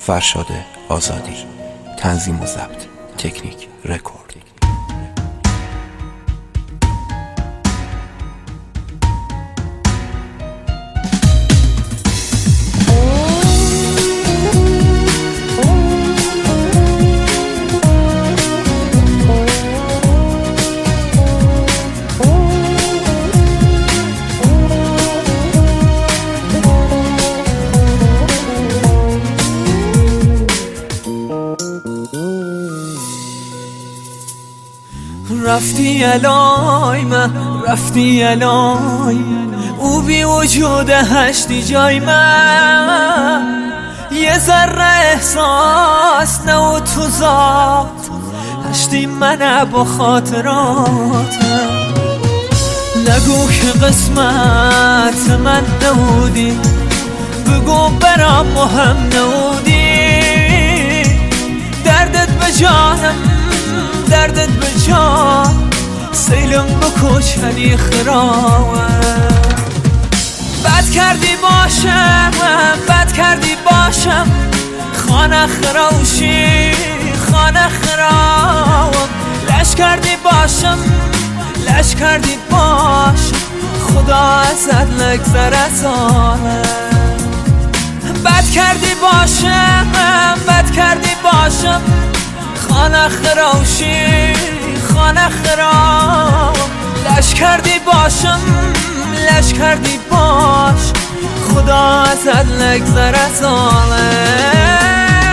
فرشاد آزادی. تنظیم و ضبط تکنیک رکورد. رفتی الای من، رفتی الای او بی وجود هشتی جای من. یه ذره احساس نو تو ذات هشتی من با خاطراتم. نگو که قسمت من نبودی، بگو برام مهم نبودی. دردت به جانم، دردت به جان سیلم بکشنی خراوه. بد کردی باشم، بد کردی باشم، خانه خراوشی خانه خراوم. لش کردی باشم، لش کردی باش، خدا ازت نگذر از آنم. بد کردی باشم، بد کردی باشم، خانه خراوشی خانه خرام. لش کردی باشم، لش کردی باش، خدا ازت نگذر از آنم.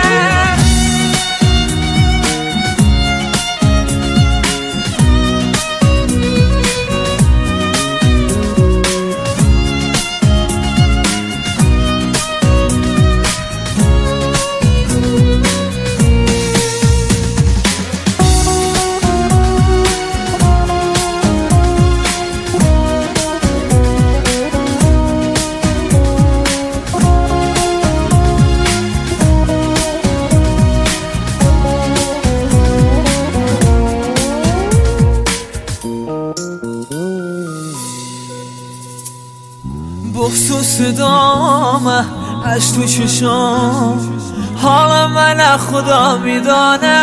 بخصوص دامه اش تو چشام، حال من خدا میدانه.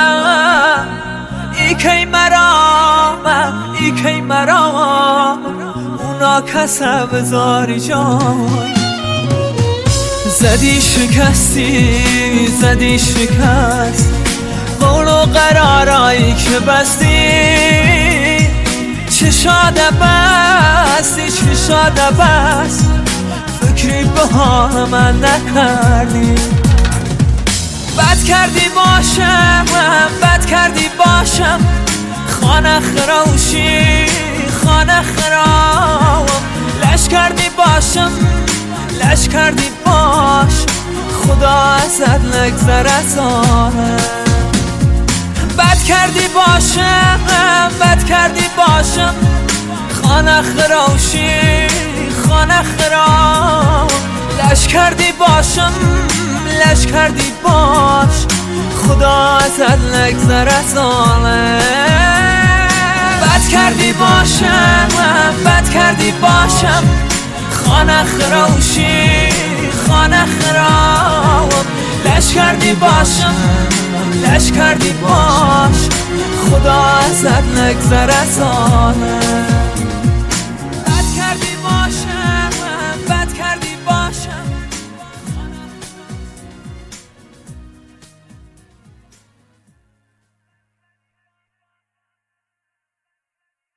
ای کی مرام، ای کی مرام، اونا کسه بذاری جای. زدی شکستی، زدی شکست، قول و قرارایی که بستی. چشاده بستی، چشاده بست، فکری به حال من نکردی. بد کردی باشم، بد کردی باشم، خانه خراوشی خانه خراوم. لش کردی باشم، لش کردی باش، خدا ازت نگذر از آنم. بد کردی باشم، بد کردی باشم، خانه خراوشی خانه خرام. لش کردی باشم، لش کردی باش، خدا ازت نگذر از آنم. بد کردی باشم، بد کردی باشم، خانه خراوشی خانه خرام. لش کردی باشم، لش کردی باش، خدا ازت نگذر از آنم.